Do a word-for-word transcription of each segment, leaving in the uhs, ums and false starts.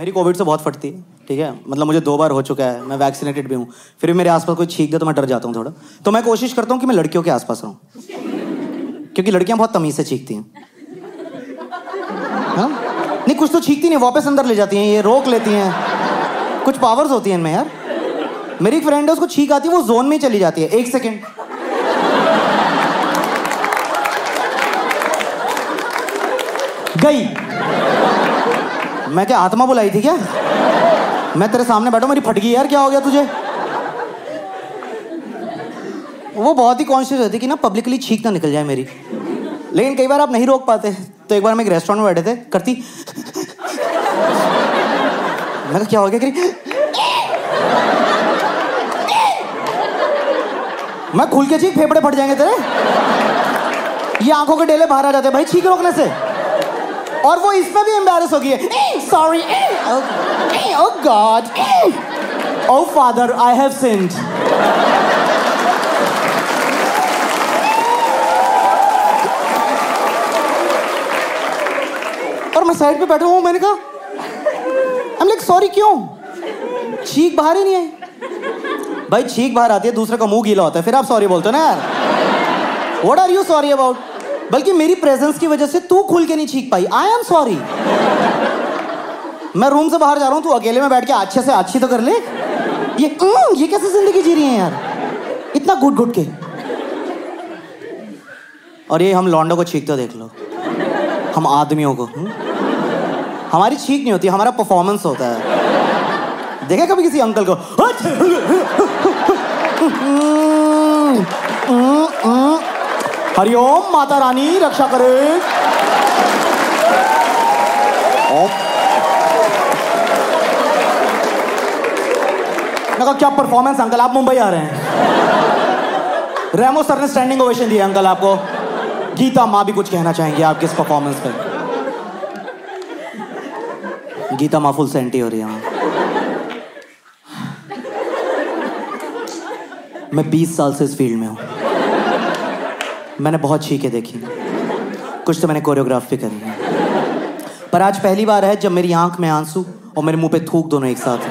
मेरी कोविड से बहुत फटती है, ठीक है, मतलब मुझे दो बार हो चुका है, मैं वैक्सीनेटेड भी हूँ, फिर भी मेरे आसपास कोई छींक दे तो मैं डर जाता हूँ थोड़ा। तो मैं कोशिश करता हूँ कि मैं लड़कियों के आसपास रहूँ, क्योंकि लड़कियाँ बहुत तमीज से छींकती हैं। हाँ? नहीं, कुछ तो छींकती नहीं, वापस अंदर ले जाती हैं, ये रोक लेती हैं, कुछ पावर्स होती हैं इनमें यार। मेरी एक फ्रेंड है, उसको छींक आती है, वो जोन में चली जाती है, एक सेकेंड गई। मैं क्या आत्मा बुलाई थी क्या? मैं तेरे सामने बैठा, मेरी फट गई यार, क्या हो गया तुझे? वो बहुत ही कॉन्शियस रहती कि ना पब्लिकली छींक ना निकल जाए मेरी, लेकिन कई बार आप नहीं रोक पाते। तो एक बार मैं एक रेस्टोरेंट में बैठे थे, करती मैं क्या हो गया करी, मैं खुल के छींक, फेफड़े फट जाएंगे तेरे, ये आंखों के डेले बाहर आ जाते हैं भाई छींक रोकने से। और वो इसमें भी एम्बैरेस हो गई है, sorry, oh God, oh father, I have sinned. और मैं साइड पे बैठा हूँ, मैंने कहा आई एम लाइक सॉरी, क्यों? छींक बाहर ही नहीं आई। भाई छींक बाहर आती है, दूसरे का मुंह गीला होता है, फिर आप सॉरी बोलते हो ना यार। What are you sorry about? बल्कि मेरी प्रेजेंस की वजह से तू खुल के नहीं छींक पाई, आई एम सॉरी। मैं रूम से बाहर जा रहा हूँ, तू अकेले में बैठ के अच्छे से अच्छी तो कर ले। ये ये कैसे जिंदगी जी रही है यार, इतना घुट घुट के। और ये हम लौंडों को छींकते देख लो, हम आदमियों को। हुँ? हमारी छींक नहीं होती, हमारा परफॉर्मेंस होता है। देखा कभी किसी अंकल को? हरिओम माता रानी रक्षा करे। मैं कहा क्या परफॉर्मेंस अंकल, आप मुंबई आ रहे हैं? रेमो सर ने स्टैंडिंग ओवेशन दिया अंकल आपको। गीता माँ भी कुछ कहना चाहेंगे आपके इस परफॉर्मेंस पे? गीता माँ फुल सेंटी हो रही है। मैं बीस साल से इस फील्ड में हूँ, मैंने बहुत छींके देखी, कुछ तो मैंने कोरियोग्राफ भी करी है, पर आज पहली बार है जब मेरी आंख में आंसू और मेरे मुंह पे थूक दोनों एक साथ।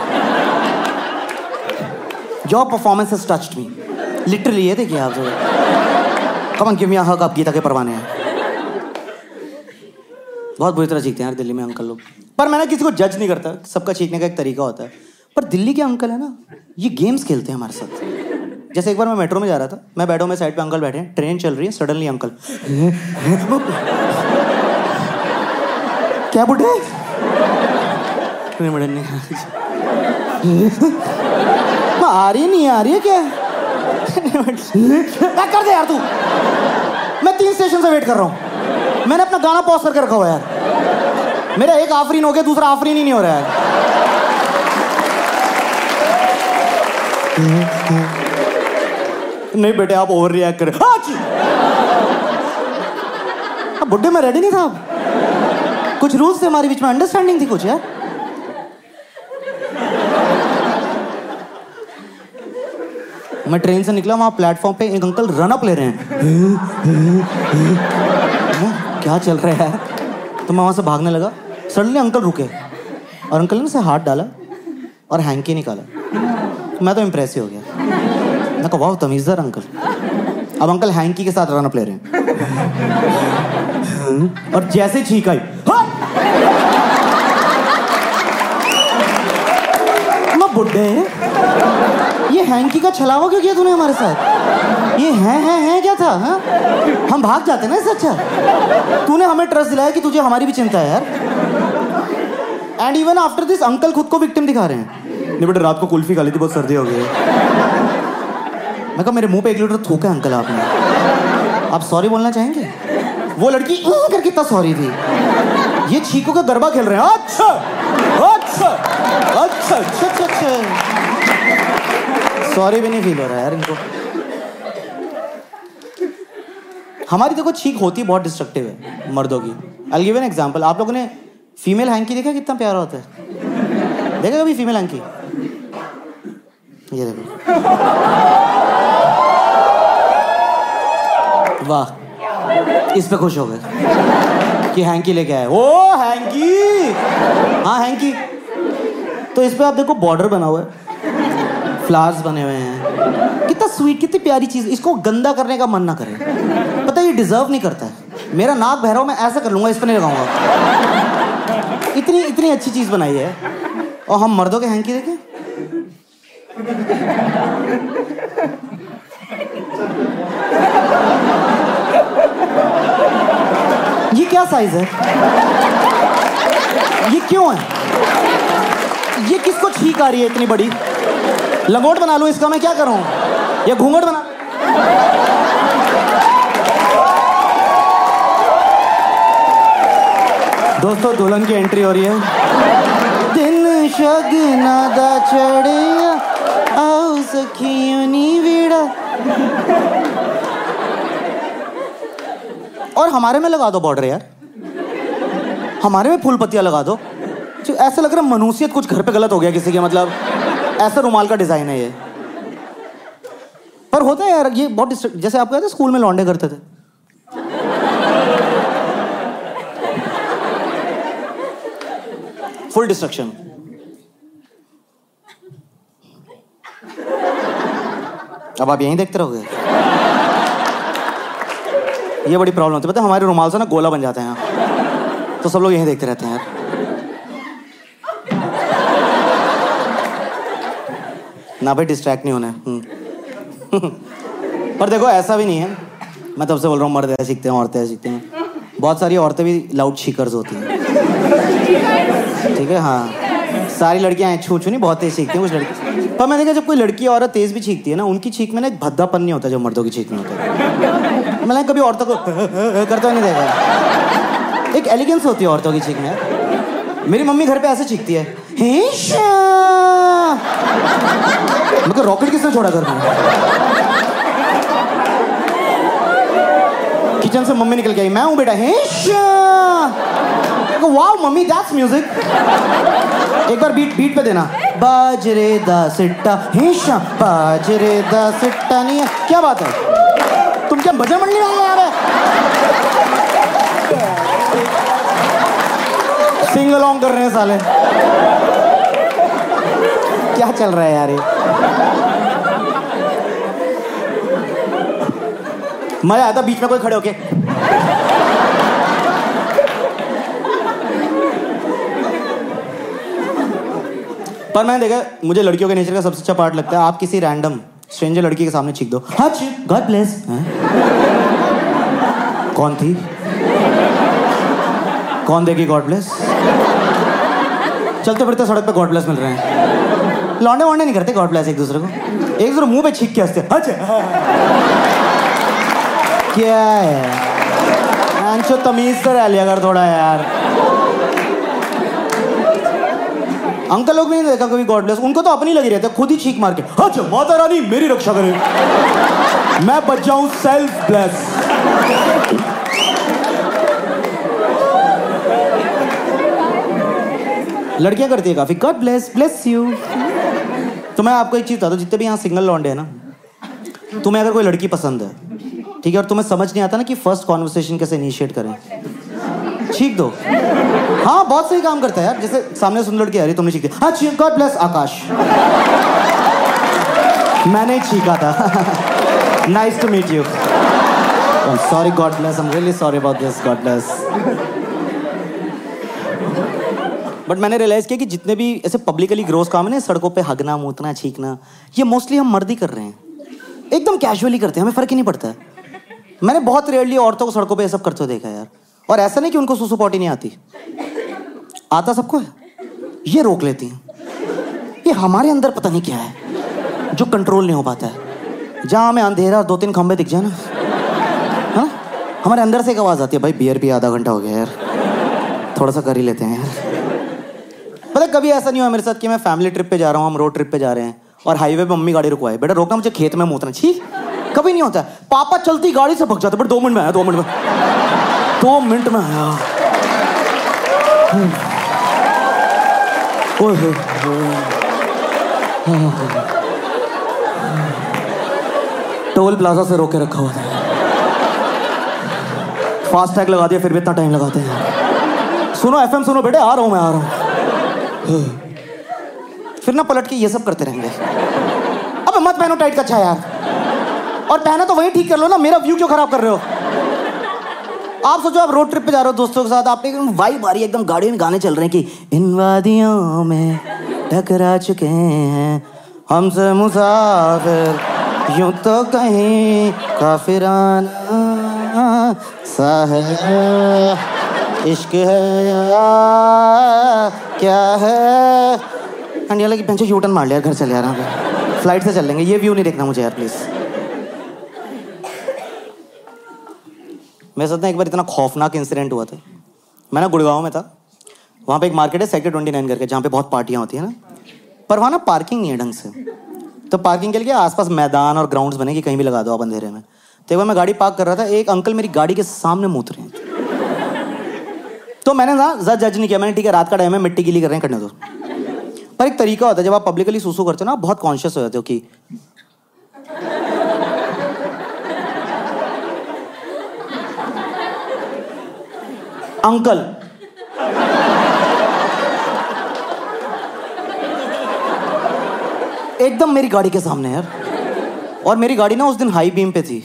Your performance has touched me literally. ये देखिए आप, कम ऑन गिव मी अ हग। आप गीता के परवाने हैं। बहुत बुरी तरह चीखते हैं यार दिल्ली में अंकल लोग, पर मैं ना किसी को जज नहीं करता, सबका चीखने का एक तरीका होता है। पर दिल्ली के अंकल है ना, ये गेम्स खेलते हैं हमारे साथ। जैसे एक बार मैं मेट्रो में जा रहा था, मैं बैठा हूँ, मैं साइड पे अंकल बैठे हैं, ट्रेन चल रही है, सडनली अंकल क्या बुढ़े आ रही नहीं आ रही है क्या? कर दे यार तू, मैं तीन स्टेशन से वेट कर रहा हूँ, मैंने अपना गाना पॉज करके रखा हुआ यार, मेरा एक आफरीन हो गया, दूसरा आफरीन ही नहीं हो रहा है। नहीं बेटे आप ओवर रिएक्ट करें। अब बुड्ढे में रेडी नहीं था, कुछ रूल्स थे हमारे बीच में, अंडरस्टैंडिंग थी कुछ यार। मैं ट्रेन से निकला, वहां प्लेटफॉर्म पे एक अंकल रन अप ले रहे हैं। क्या चल रहा है यार? तो मैं वहां से भागने लगा, सडनली अंकल रुके और अंकल ने से हाथ डाला और हैंकी निकाला। मैं तो इम्प्रेस हो गया, मैं कहा वाह तमीज़दार अंकल। अब अंकल हैंकी के साथ रन अप ले रहे हैं और जैसे छींक आई, मैं बुड्ढे ये हैंकी का छलावा क्यों किया तूने हमारे साथ? ये है है है क्या था? हा? हम भाग जाते ना इससे अच्छा। तूने हमें ट्रस्ट दिलाया कि तुझे हमारी भी चिंता है यार। And even after this uncle खुद को विक्टिम दिखा रहे हैं। नहीं बेटा रात को कुल्फी खा ली थी, बहुत सर्दी हो गई। मैं कहा मेरे मुंह पे एक लीटर थूका अंकल आपने, आप सॉरी बोलना चाहेंगे? वो लड़की करके इतना सॉरी थी, ये छीकों का गरबा खेल रहे हैं। अच्छा अच्छा अच्छा अच्छा अच्छा, सॉरी भी नहीं फील हो रहा है यार इनको। हमारी देखो छीक होती बहुत डिस्ट्रक्टिव है मर्दों की। I will give an example. आप लोगों ने फीमेल हैंकी देखा कितना प्यारा होता है? देखा कभी फीमेल हैंकी? ये देखो, वाह, इस पे खुश हो गए कि हैंकी लेके आए। ओ हैंकी, हाँ हैंकी, तो इस पे आप देखो बॉर्डर बना हुआ है, फ्लावर्स बने हुए हैं, कितना स्वीट, कितनी प्यारी चीज। इसको गंदा करने का मन ना करे, पता है ये डिजर्व नहीं करता है। मेरा नाक बह रहा हो, मैं ऐसा कर लूंगा, इस पे नहीं लगाऊंगा। इतनी इतनी अच्छी चीज बनाई है। और हम मर्दों के हैंकी देखें, ये क्या साइज है, ये क्यों है, ये किसको छींक आ रही है इतनी बड़ी? लंगोट बना लूं इसका, मैं क्या करूं? या घूंघट बना? दोस्तों दुल्हन की एंट्री हो रही है। दिन शगना दा चढ़िया आओ सखियों नी वीड़ा। और हमारे में लगा दो बॉर्डर यार, हमारे में फूल पत्तियां लगा दो। ऐसा लग रहा है मनुष्यत कुछ घर पे गलत हो गया किसी के, मतलब ऐसा रुमाल का डिजाइन है ये। पर होता है यार ये बहुत, जैसे आप कहते स्कूल में लौंडे करते थे। Full destruction. अब आप यहीं देखते रहोगे, ये बड़ी प्रॉब्लम होती है। पता है हमारे रुमाल से ना गोला बन जाते हैं, तो सब लोग यहीं देखते रहते हैं यार। ना भाई डिस्ट्रैक्ट नहीं होना है। पर देखो ऐसा भी नहीं है, मैं तब से बोल रहा हूँ मर्द ऐसे सीखते हैं, औरतें ऐसे सीखते हैं। बहुत सारी औरतें भी लाउड स्पीकर्स होती हैं, ठीक है। हाँ सारी लड़कियां छू छू नहीं, बहुत तेज सीखती हैं कुछ लड़की। पर मैंने देखा जब कोई लड़की औरत तेज भी सीखती है ना, उनकी चीख में ना एक भद्दापन नहीं होता जो मर्दों की चीख में होता है। मैंने कभी औरतों को करता नहीं देखा, एक एलिगेंस होती है औरतों की चीख में। मेरी मम्मी घर पे ऐसे चीखती है, मतलब रॉकेट किसने छोड़ा घर में? किचन से मम्मी निकल के आई, मैं हूं बेटा। Wow mummy that's music. एक बार बीट बीट पे देना, बाजरे दा सिट्टा हेशा, बाजरे दा सिट्टा नहीं है। क्या बात है, तुम क्या भजन मंडली में आए हैं? सिंग अलोंग कर रहे हैं साले, क्या चल रहा है यार ये? मजा आता बीच में कोई खड़े होके। पर मैंने देखा, मुझे लड़कियों के नेचर का सबसे अच्छा पार्ट लगता है, आप किसी रैंडम स्ट्रेंजर लड़की के सामने चीख दो, हाँ गॉड ब्लेस। कौन थी, कौन देगी गॉड ब्लेस? चलते फिरते सड़क पे गॉड ब्लेस मिल रहे हैं। लौंडे वोंडे नहीं करते गॉड ब्लेस एक दूसरे को, एक दूसरे मुंह पे छींक के हंसते। अच्छा क्या है, आंचो तमीज से रह लिया कर थोड़ा यार। अंकल लोग भी नहीं देखा कभी गॉड ब्लेस, उनको तो अपनी लगी रहती है, खुद ही छींक मार के अच्छा माता रानी मेरी रक्षा करे, मैं बच जाऊं सेल्फ ब्लेस। लड़कियां करती है काफी, गॉड ब्लेस ब्लेस यू। तो मैं आपको एक चीज बता दूं, जितने भी यहाँ सिंगल लौंडे हैं ना, तुम्हें अगर कोई लड़की पसंद है, ठीक है, और तुम्हें समझ नहीं आता ना कि फर्स्ट कॉन्वर्सेशन कैसे इनिशिएट करें, छींक दो। हाँ बहुत सही काम करता है यार। जैसे सामने सुन लड़की आ रही, तुमने छींक दिया, हाँ छींक, गॉड ब्लेस आकाश। मैंने छींका था। Nice to meet you. Sorry God bless, I am really sorry about this, God bless. But मैंने रियलाइज किया कि जितने भी ऐसे पब्लिकली ग्रोस काम है ना, सड़कों पे हगना, मूतना, छींकना, ये मोस्टली हम मर्द ही कर रहे हैं, एकदम कैजुअली करते हैं, हमें फर्क ही नहीं पड़ता है। मैंने बहुत रेयरली औरतों को सड़कों पे ये सब करते हुए देखा है यार। और ऐसा नहीं कि उनको सुसु पॉटी नहीं आती, आता सबको है, ये रोक लेती हैं। ये हमारे अंदर पता नहीं क्या है जो कंट्रोल नहीं हो पाता है। जहाँ हमें अंधेरा दो तीन खंबे दिख जाए ना, हाँ हमारे अंदर से एक आवाज आती है, भाई बियर भी आधा घंटा हो गया यार, थोड़ा सा कर ही लेते हैं यार। पता कभी ऐसा नहीं हुआ मेरे साथ कि मैं फैमिली ट्रिप पे जा रहा हूँ, हम रोड ट्रिप पे जा रहे हैं और हाईवे पे मम्मी गाड़ी रुकवाए, बेटा रोकना मुझे खेत में मूतना, छी कभी नहीं होता है। पापा चलती गाड़ी से भग जाते, बट दो मिनट में आया, दो मिनट में दो मिनट में आया। ओए टोल प्लाजा से रोके रखा हुआ था, फास्ट टैग लगा दिया, फिर भी इतना टाइम लगाते हैं। सुनो एफएम सुनो बेटे, आ रहा हूं मैं, आ रहा हूं। फिर ना पलट के ये सब करते रहेंगे। अब मत पहनो टाइट कच्छा यार, और पहना तो वही ठीक कर लो ना, मेरा व्यू क्यों खराब कर रहे हो? आप सोचो आप रोड ट्रिप पे जा रहे हो दोस्तों के साथ, आपने एकदम वाइब आ रही है, एकदम गाड़ी में गाने चल रहे हैं कि इन वादियों में टकरा चुके हैं हमसे मुसाफिर, यूं तो कहीं काफिराना सा है, इश्क है या क्या है। अंडिया लगी पेंचो यूटर्न मार लिया, घर चले यार, फ्लाइट से चल लेंगे, ये व्यू नहीं देखना मुझे यार प्लीज। मेरे साथ ना एक बार इतना खौफनाक इंसिडेंट हुआ था। मैं ना गुड़गांव में था, वहाँ पे एक मार्केट है सेक्टर ट्वेंटी नाइन करके, जहाँ पे बहुत पार्टियाँ होती है ना, पर वहाँ ना पार्किंग नहीं है ढंग से। तो पार्किंग के लिए आसपास मैदान और ग्राउंड्स बने कि कहीं भी लगा दो आप अंधेरे में। तो एक बार मैं गाड़ी पार्क कर रहा था, एक अंकल मेरी गाड़ी के सामने मूत रहे हैं। तो मैंने ना ज़्यादा जज नहीं किया, मैंने ठीक है रात का टाइम है, मिट्टी गीली कर रहे हैं, करने दो। पर एक तरीका होता है जब आप पब्लिकली सूसू करते हो ना, बहुत कॉन्शियस हो जाते हो कि अंकल एकदम मेरी गाड़ी के सामने यार, और मेरी गाड़ी ना उस दिन हाई बीम पे थी,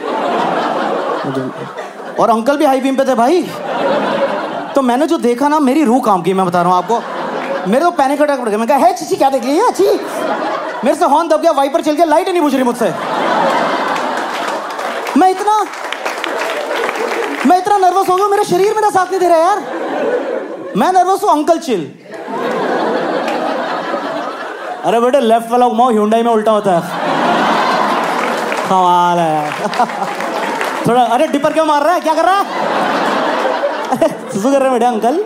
और अंकल भी हाई बीम पे थे भाई। तो मैंने जो देखा ना, मेरी रूह काम की, मैं बता रहा हूँ आपको। मेरे को पैनिक अटैक पड़ गया। मैं कहा है चीची क्या देख लिया ची, मेरे से हॉर्न दब गया, वाइपर चल गया, लाइट नहीं बुझ रही मुझसे। मैं इतना मैं इतना नर्वस हो गया, मेरा शरीर मेरा साथ नहीं दे रहा यार। मैं नर्वस हूँ, अंकल चिल। अरे बेटे लेफ्ट वाला घुमाओ, ह्यूंडई में उल्टा होता है। कमाल है। थोड़ा अरे डिपर क्यों मार रहा है, क्या कर रहा है? सुसु कर रहे हैं बेटे uncle.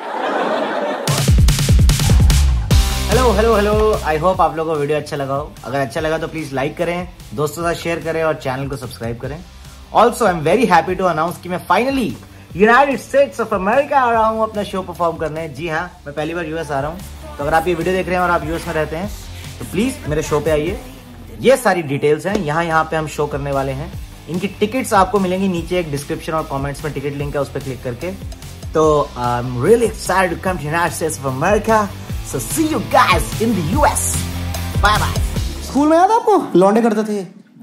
Hello hello hello, I hope आप लोगों को वीडियो अच्छा लगा हो। अगर अच्छा लगा तो प्लीज लाइक करें, दोस्तों के साथ शेयर करें और चैनल को सब्सक्राइब करें। Also I am very happy to announce कि मैं finally United States of America आ रहा हूँ अपना शो परफॉर्म करने। जी हाँ, मैं पहली बार यूएस आ रहा हूँ। तो अगर आप ये वीडियो देख रहे हैं और आप यूएस में रहते हैं तो प्लीज मेरे शो पे आइए। ये सारी डिटेल्स हैं, यहाँ यहाँ पे हम शो करने वाले हैं। इनकी टिकट्स आपको मिलेंगी नीचे एक डिस्क्रिप्शन और कमेंट्स में टिकट लिंक है, उस पर क्लिक करके। तो I am really excited to come to United States of America. So see you guys in the US. Bye bye. School में याद है आपको लौंडे करते थे?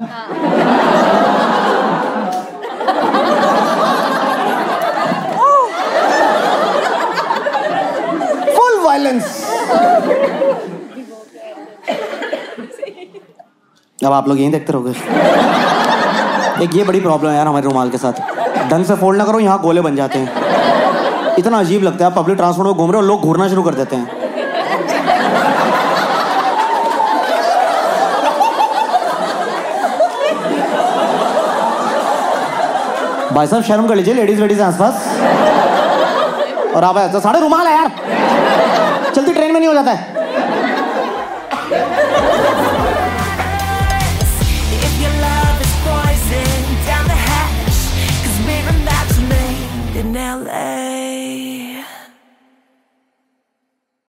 Full violence. अब आप लोग यहीं देखते रहोगे। एक ये बड़ी प्रॉब्लम है यार हमारे रुमाल के साथ, ढंग से फोल्ड ना करो, यहाँ गोले बन जाते हैं। इतना अजीब लगता है, आप पब्लिक ट्रांसपोर्ट में घूम रहे हो, लोग घूरना शुरू कर देते हैं। भाई साहब शर्म कर लीजिए, लेडीज लेडीज आसपास, और आप तो साढ़े रुमाल है यार, चलती ट्रेन में नहीं हो जाता है।